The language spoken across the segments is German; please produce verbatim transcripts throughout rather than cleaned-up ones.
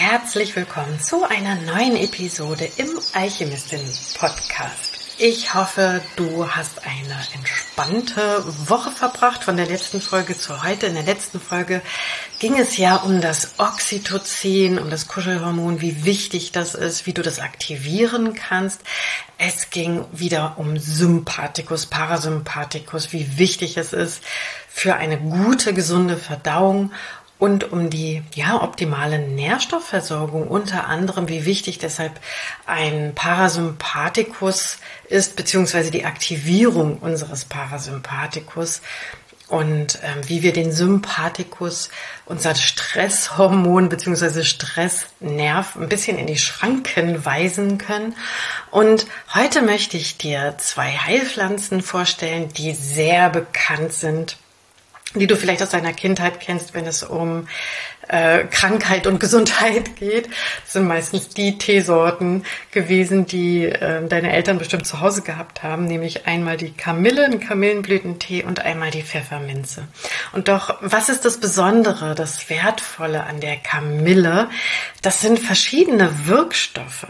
Herzlich willkommen zu einer neuen Episode im Alchemistin-Podcast. Ich hoffe, du hast eine entspannte Woche verbracht von der letzten Folge zu heute. In der letzten Folge ging es ja um das Oxytocin, um das Kuschelhormon, wie wichtig das ist, wie du das aktivieren kannst. Es ging wieder um Sympathikus, Parasympathikus, wie wichtig es ist für eine gute, gesunde Verdauung. Und um die ja, optimale Nährstoffversorgung, unter anderem, wie wichtig deshalb ein Parasympathikus ist, beziehungsweise die Aktivierung unseres Parasympathikus und ähm, wie wir den Sympathikus, unser Stresshormon beziehungsweise Stressnerv, ein bisschen in die Schranken weisen können. Und heute möchte ich dir zwei Heilpflanzen vorstellen, die sehr bekannt sind, die du vielleicht aus deiner Kindheit kennst, wenn es um äh, Krankheit und Gesundheit geht. Das sind meistens die Teesorten gewesen, die äh, deine Eltern bestimmt zu Hause gehabt haben, nämlich einmal die Kamille, den Kamillenblütentee und einmal die Pfefferminze. Und doch, was ist das Besondere, das Wertvolle an der Kamille? Das sind verschiedene Wirkstoffe.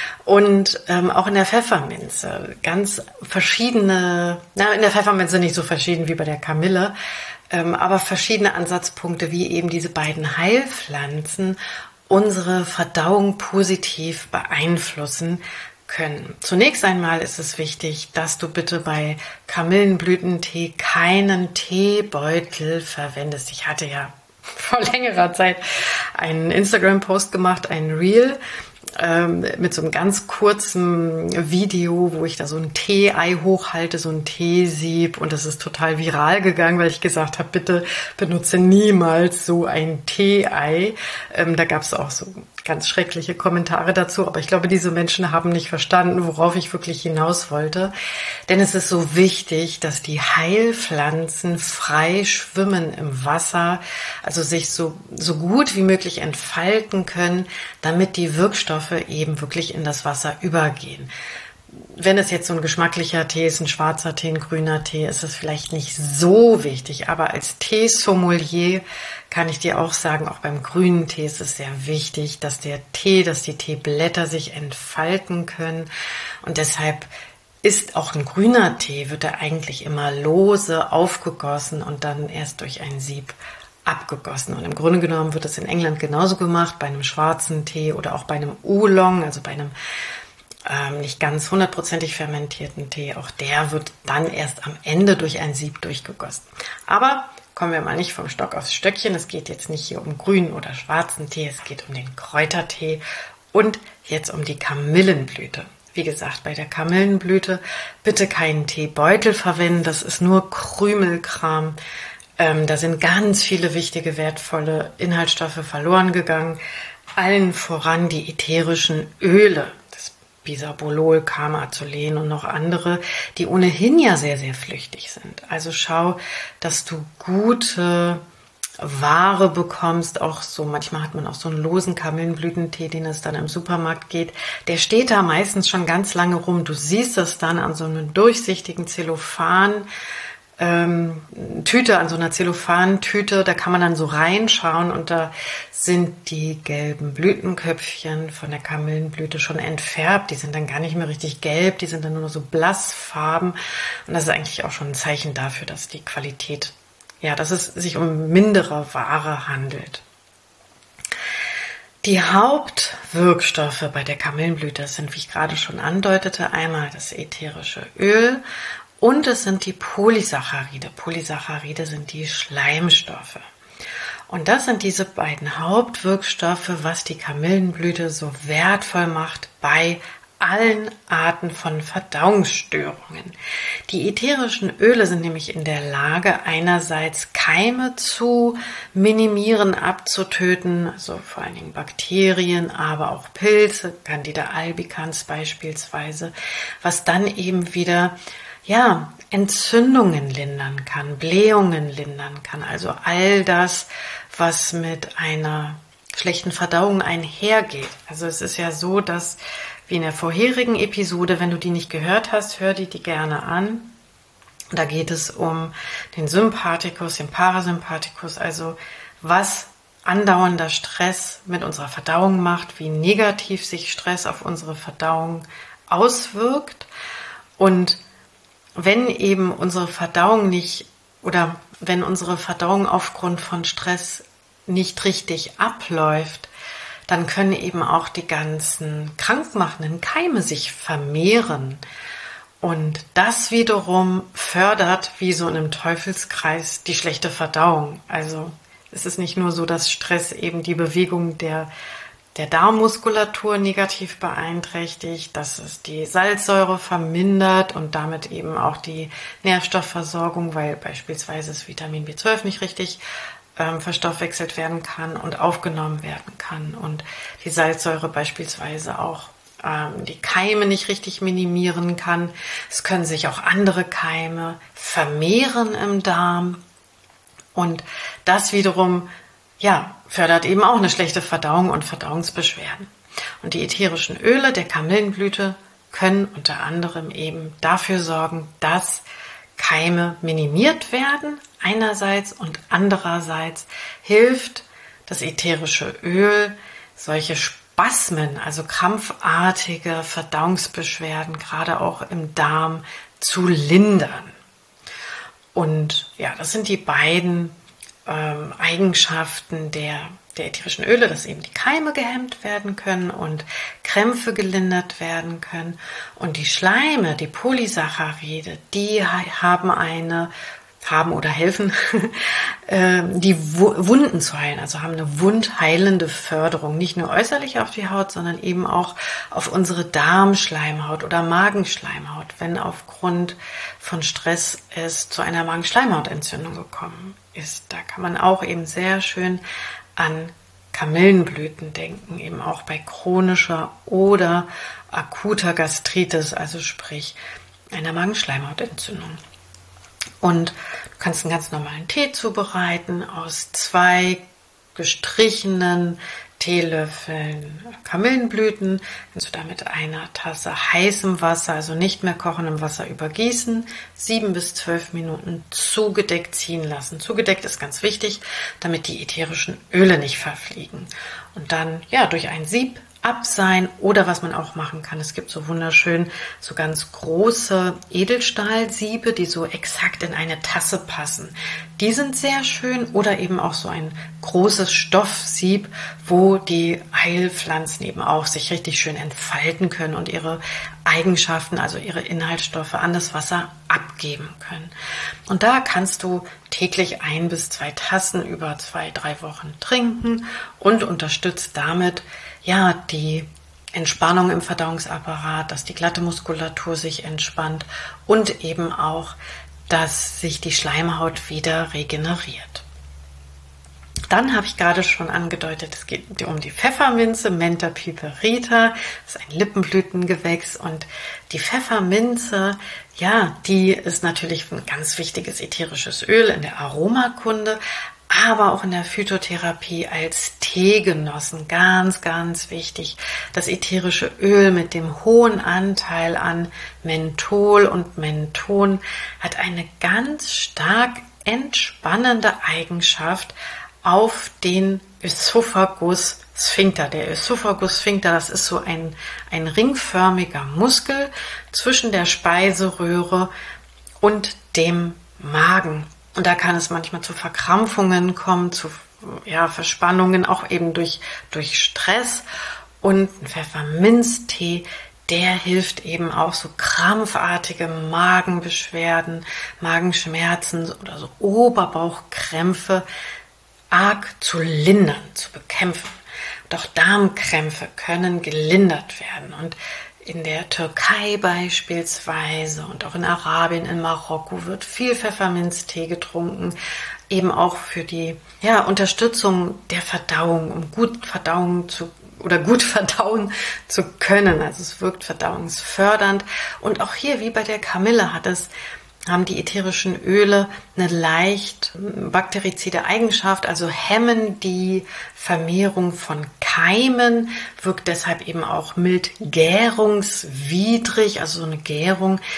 Und ähm, auch in der Pfefferminze ganz verschiedene, na, in der Pfefferminze nicht so verschieden wie bei der Kamille, ähm, aber verschiedene Ansatzpunkte, wie eben diese beiden Heilpflanzen unsere Verdauung positiv beeinflussen können. Zunächst einmal ist es wichtig, dass du bitte bei Kamillenblütentee keinen Teebeutel verwendest. Ich hatte ja vor längerer Zeit einen Instagram-Post gemacht, ein Reel, ähm, mit so einem ganz kurzen Video, wo ich da so ein Tee-Ei hochhalte, so ein Teesieb, und das ist total viral gegangen, weil ich gesagt habe, bitte benutze niemals so ein Tee-Ei. Ähm, da gab es auch so ganz schreckliche Kommentare dazu, aber ich glaube, diese Menschen haben nicht verstanden, worauf ich wirklich hinaus wollte. Denn es ist so wichtig, dass die Heilpflanzen frei schwimmen im Wasser, also sich so, so gut wie möglich entfalten können, damit die Wirkstoffe eben wirklich in das Wasser übergehen. Wenn es jetzt so ein geschmacklicher Tee ist, ein schwarzer Tee, ein grüner Tee, ist es vielleicht nicht so wichtig. Aber als Teesommelier kann ich dir auch sagen, auch beim grünen Tee ist es sehr wichtig, dass der Tee, dass die Teeblätter sich entfalten können. Und deshalb ist auch ein grüner Tee, wird er eigentlich immer lose aufgegossen und dann erst durch ein Sieb abgegossen. Und im Grunde genommen wird es in England genauso gemacht, bei einem schwarzen Tee oder auch bei einem Oolong, also bei einem ähm, nicht ganz hundertprozentig fermentierten Tee. Auch der wird dann erst am Ende durch ein Sieb durchgegossen. Aber kommen wir mal nicht vom Stock aufs Stöckchen. Es geht jetzt nicht hier um grünen oder schwarzen Tee, es geht um den Kräutertee und jetzt um die Kamillenblüte. Wie gesagt, bei der Kamillenblüte bitte keinen Teebeutel verwenden, das ist nur Krümelkram. Ähm, da sind ganz viele wichtige, wertvolle Inhaltsstoffe verloren gegangen. Allen voran die ätherischen Öle, das Bisabolol, Karmazylen und noch andere, die ohnehin ja sehr, sehr flüchtig sind. Also schau, dass du gute Ware bekommst. Auch so, manchmal hat man auch so einen losen Kamillenblütentee, den es dann im Supermarkt geht. Der steht da meistens schon ganz lange rum. Du siehst es dann an so einem durchsichtigen Zellophan, Ähm, Tüte, an so einer Zellophantüte, da kann man dann so reinschauen und da sind die gelben Blütenköpfchen von der Kamillenblüte schon entfärbt. Die sind dann gar nicht mehr richtig gelb, die sind dann nur so blassfarben und das ist eigentlich auch schon ein Zeichen dafür, dass die Qualität, ja, dass es sich um mindere Ware handelt. Die Hauptwirkstoffe bei der Kamillenblüte sind, wie ich gerade schon andeutete, einmal das ätherische Öl. Und es sind die Polysaccharide. Polysaccharide sind die Schleimstoffe. Und das sind diese beiden Hauptwirkstoffe, was die Kamillenblüte so wertvoll macht bei allen Arten von Verdauungsstörungen. Die ätherischen Öle sind nämlich in der Lage, einerseits Keime zu minimieren, abzutöten, also vor allen Dingen Bakterien, aber auch Pilze, Candida albicans beispielsweise, was dann eben wieder ja, Entzündungen lindern kann, Blähungen lindern kann, also all das, was mit einer schlechten Verdauung einhergeht. Also es ist ja so, dass, wie in der vorherigen Episode, wenn du die nicht gehört hast, hör die, die gerne an. Da geht es um den Sympathikus, den Parasympathikus, also was andauernder Stress mit unserer Verdauung macht, wie negativ sich Stress auf unsere Verdauung auswirkt. Und wenn eben unsere Verdauung nicht oder wenn unsere Verdauung aufgrund von Stress nicht richtig abläuft, dann können eben auch die ganzen krankmachenden Keime sich vermehren. Und das wiederum fördert, wie so in einem Teufelskreis, die schlechte Verdauung. Also es ist nicht nur so, dass Stress eben die Bewegung der, der Darmmuskulatur negativ beeinträchtigt, dass es die Salzsäure vermindert und damit eben auch die Nährstoffversorgung, weil beispielsweise das Vitamin B zwölf nicht richtig ähm, verstoffwechselt werden kann und aufgenommen werden kann und die Salzsäure beispielsweise auch die Keime nicht richtig minimieren kann. Es können sich auch andere Keime vermehren im Darm und das wiederum ja, fördert eben auch eine schlechte Verdauung und Verdauungsbeschwerden. Und die ätherischen Öle der Kamillenblüte können unter anderem eben dafür sorgen, dass Keime minimiert werden einerseits und andererseits hilft das ätherische Öl, solche Spasmen, also krampfartige Verdauungsbeschwerden, gerade auch im Darm, zu lindern. Und ja, das sind die beiden ähm, Eigenschaften der, der ätherischen Öle, dass eben die Keime gehemmt werden können und Krämpfe gelindert werden können. Und die Schleime, die Polysaccharide, die haben eine haben oder helfen, die Wunden zu heilen, also haben eine wundheilende Förderung, nicht nur äußerlich auf die Haut, sondern eben auch auf unsere Darmschleimhaut oder Magenschleimhaut, wenn aufgrund von Stress es zu einer Magenschleimhautentzündung gekommen ist. Da kann man auch eben sehr schön an Kamillenblüten denken, eben auch bei chronischer oder akuter Gastritis, also sprich einer Magenschleimhautentzündung. Und du kannst einen ganz normalen Tee zubereiten aus zwei gestrichenen Teelöffeln Kamillenblüten. Kannst du da mit einer Tasse heißem Wasser, also nicht mehr kochendem Wasser, übergießen, sieben bis zwölf Minuten zugedeckt ziehen lassen. Zugedeckt ist ganz wichtig, damit die ätherischen Öle nicht verfliegen. Und dann ja durch ein Sieb abseihen oder was man auch machen kann, es gibt so wunderschön so ganz große Edelstahlsiebe, die so exakt in eine Tasse passen. Die sind sehr schön oder eben auch so ein großes Stoffsieb, wo die Heilpflanzen eben auch sich richtig schön entfalten können und ihre Eigenschaften, also ihre Inhaltsstoffe an das Wasser abgeben können. Und da kannst du täglich ein bis zwei Tassen über zwei, drei Wochen trinken und unterstützt damit ja die Entspannung im Verdauungsapparat, dass die glatte Muskulatur sich entspannt und eben auch, dass sich die Schleimhaut wieder regeneriert. Dann habe ich gerade schon angedeutet, es geht um die Pfefferminze, Mentha piperita, das ist ein Lippenblütengewächs und die Pfefferminze, ja, die ist natürlich ein ganz wichtiges ätherisches Öl in der Aromakunde, aber auch in der Phytotherapie als Tee genossen. Ganz, ganz wichtig. Das ätherische Öl mit dem hohen Anteil an Menthol und Menthon hat eine ganz stark entspannende Eigenschaft auf den Ösophagus-Sphinkter. Der Ösophagus-Sphinkter, das ist so ein, ein ringförmiger Muskel zwischen der Speiseröhre und dem Magen. Und da kann es manchmal zu Verkrampfungen kommen, zu ja, Verspannungen, auch eben durch, durch Stress. Und ein Pfefferminztee, der hilft eben auch so krampfartige Magenbeschwerden, Magenschmerzen oder so Oberbauchkrämpfe arg zu lindern, zu bekämpfen. Und auch Darmkrämpfe können gelindert werden. Und in der Türkei beispielsweise und auch in Arabien, in Marokko wird viel Pfefferminztee getrunken, eben auch für die ja, Unterstützung der Verdauung, um gut Verdauung zu oder gut verdauen zu können. Also es wirkt verdauungsfördernd. Und auch hier, wie bei der Kamille, hat es haben die ätherischen Öle eine leicht bakterizide Eigenschaft, also hemmen die Vermehrung von Keimen, wirkt deshalb eben auch mild gärungswidrig, also so eine Gärung,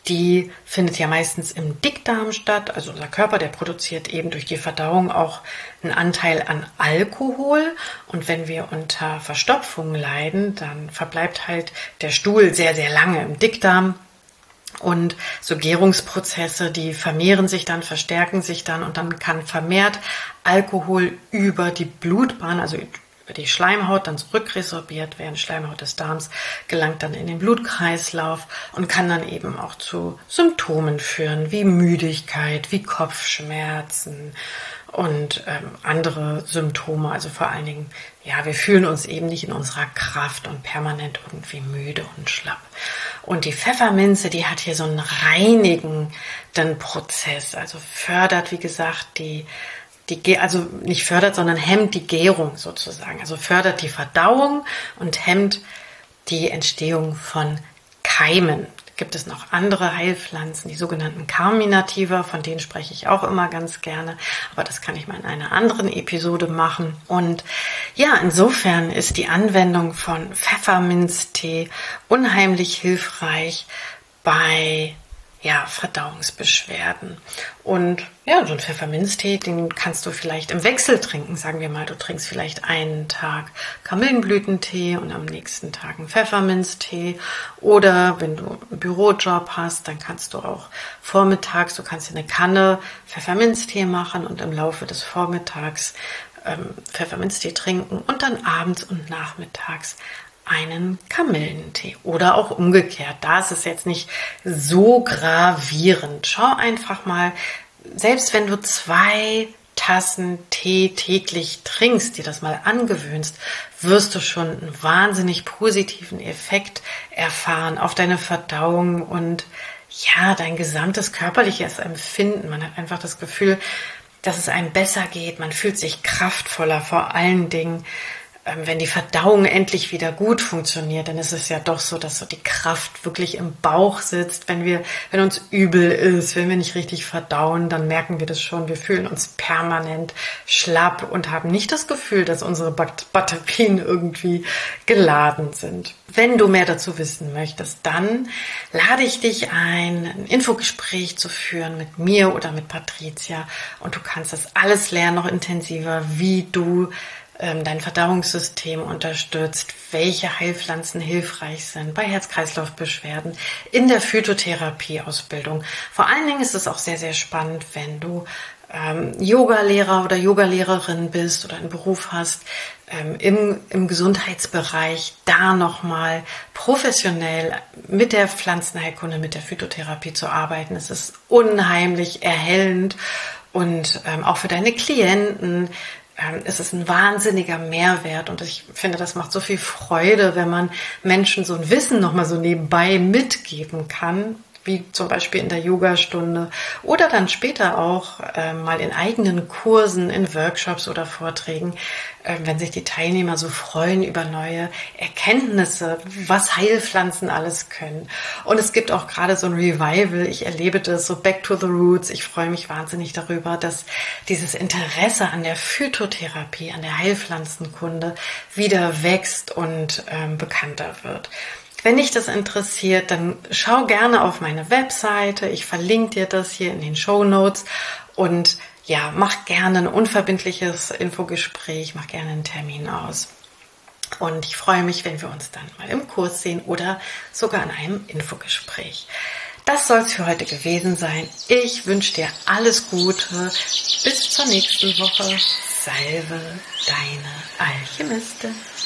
die findet ja meistens im Dickdarm statt. Also unser Körper, der produziert eben durch die Verdauung auch einen Anteil an Alkohol. Und wenn wir unter Verstopfung leiden, dann verbleibt halt der Stuhl sehr, sehr lange im Dickdarm. Und so Gärungsprozesse, die vermehren sich dann, verstärken sich dann und dann kann vermehrt Alkohol über die Blutbahn, also über die Schleimhaut, dann zurückresorbiert werden. Schleimhaut des Darms gelangt dann in den Blutkreislauf und kann dann eben auch zu Symptomen führen, wie Müdigkeit, wie Kopfschmerzen und ähm, andere Symptome. Also vor allen Dingen, ja, wir fühlen uns eben nicht in unserer Kraft und permanent irgendwie müde und schlapp. Und die Pfefferminze, die hat hier so einen reinigenden Prozess, also fördert, wie gesagt, die Die, also nicht fördert, sondern hemmt die Gärung sozusagen. Also fördert die Verdauung und hemmt die Entstehung von Keimen. Da gibt es noch andere Heilpflanzen, die sogenannten Carminativa, von denen spreche ich auch immer ganz gerne. Aber das kann ich mal in einer anderen Episode machen. Und ja, insofern ist die Anwendung von Pfefferminztee unheimlich hilfreich bei ja, Verdauungsbeschwerden. Und ja, so ein Pfefferminztee, den kannst du vielleicht im Wechsel trinken. Sagen wir mal, du trinkst vielleicht einen Tag Kamillenblütentee und am nächsten Tag einen Pfefferminztee. Oder wenn du einen Bürojob hast, dann kannst du auch vormittags, du kannst dir eine Kanne Pfefferminztee machen und im Laufe des Vormittags ähm, Pfefferminztee trinken und dann abends und nachmittags einen Kamillentee oder auch umgekehrt. Da ist es jetzt nicht so gravierend. Schau einfach mal, selbst wenn du zwei Tassen Tee täglich trinkst, dir das mal angewöhnst, wirst du schon einen wahnsinnig positiven Effekt erfahren auf deine Verdauung und ja, dein gesamtes körperliches Empfinden. Man hat einfach das Gefühl, dass es einem besser geht. Man fühlt sich kraftvoller, vor allen Dingen, wenn die Verdauung endlich wieder gut funktioniert, dann ist es ja doch so, dass so die Kraft wirklich im Bauch sitzt. Wenn wir, wenn uns übel ist, wenn wir nicht richtig verdauen, dann merken wir das schon. Wir fühlen uns permanent schlapp und haben nicht das Gefühl, dass unsere Batterien irgendwie geladen sind. Wenn du mehr dazu wissen möchtest, dann lade ich dich ein, ein Infogespräch zu führen mit mir oder mit Patricia und du kannst das alles lernen, noch intensiver, wie du dein Verdauungssystem unterstützt, welche Heilpflanzen hilfreich sind bei Herz-Kreislauf-Beschwerden in der Phytotherapie-Ausbildung. Vor allen Dingen ist es auch sehr, sehr spannend, wenn du ähm, Yoga-Lehrer oder Yoga-Lehrerin bist oder einen Beruf hast, ähm, im, im Gesundheitsbereich da nochmal professionell mit der Pflanzenheilkunde, mit der Phytotherapie zu arbeiten. Es ist unheimlich erhellend und ähm, auch für deine Klienten es ist ein wahnsinniger Mehrwert und ich finde, das macht so viel Freude, wenn man Menschen so ein Wissen nochmal so nebenbei mitgeben kann, wie zum Beispiel in der Yogastunde oder dann später auch äh, mal in eigenen Kursen, in Workshops oder Vorträgen, äh, wenn sich die Teilnehmer so freuen über neue Erkenntnisse, was Heilpflanzen alles können. Und es gibt auch gerade so ein Revival, ich erlebe das so Back to the Roots. Ich freue mich wahnsinnig darüber, dass dieses Interesse an der Phytotherapie, an der Heilpflanzenkunde wieder wächst und ähm, bekannter wird. Wenn dich das interessiert, dann schau gerne auf meine Webseite. Ich verlinke dir das hier in den Shownotes und ja, mach gerne ein unverbindliches Infogespräch, mach gerne einen Termin aus. Und ich freue mich, wenn wir uns dann mal im Kurs sehen oder sogar in einem Infogespräch. Das soll es für heute gewesen sein. Ich wünsche dir alles Gute. Bis zur nächsten Woche. Salve, deine Alchemistin.